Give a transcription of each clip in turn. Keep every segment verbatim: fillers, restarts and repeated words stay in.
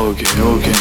окей, окей.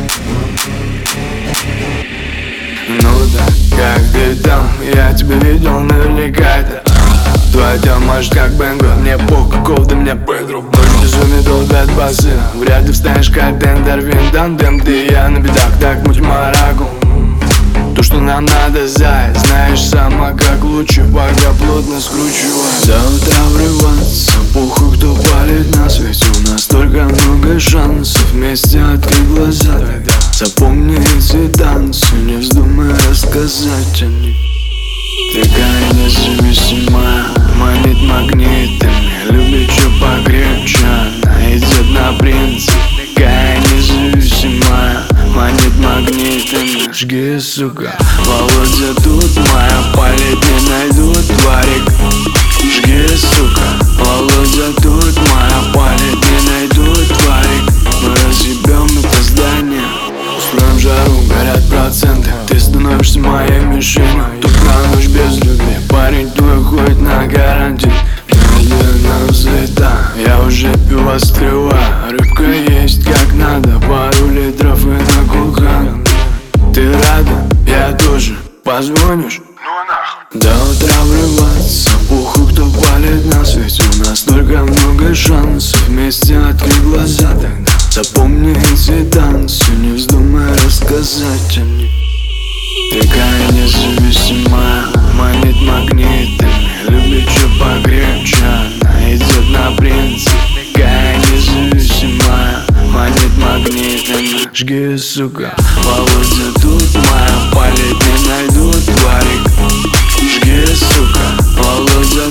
Ну да, как ты там, я тебя видел, наверняка это твоя тема, может как Бенго. Мне пох, каков ты мне Педро. Ночь безумие, долбят басы. Вряд ли встанешь как тендер, вин, тандем. Ты и я на бедах, так муть марагу. То, что нам надо, зай, знаешь сама как лучше, пока плотно скручиваю. До утра врываться, похуй кто палит нас, ведь у нас столько много шансов. Вместе открыть глаза, тогда запомни эти танцы, не вздумай рассказать о них. Такая независимая, манит магнитами, любит чё покрепче, она идет на принцип. Такая независимая, манит магнитами. Жги, сука, Володя тут, моя палит не найдут, тварик. Жги, сука, Володя тут, моя палит не найдут, тварик. Мы разъебем это здание, устроим жару, горят проценты. Ты становишься моей мишенью, тут на ночь без любви. Парень твой ходит на карантин, медленно взлета. Я уже пиво скрываю, рыбка есть как надо, пару литров и на кулхан. Ты рада? Я тоже. Позвонишь? Ну нахуй. До утра врываться, похуй кто палит нас, ведь у нас столько много шансов. Вместе открыть глаза, тогда запомни эти танцы, не вздумай рассказать о них. Такая независимая, манит магнитами, любит чё покрепче, она идет на принцип. Такая независимая, манит магнитами. Жги, сука, Володя тут, моя палит не найдут, тварик. Жги, сука, Володя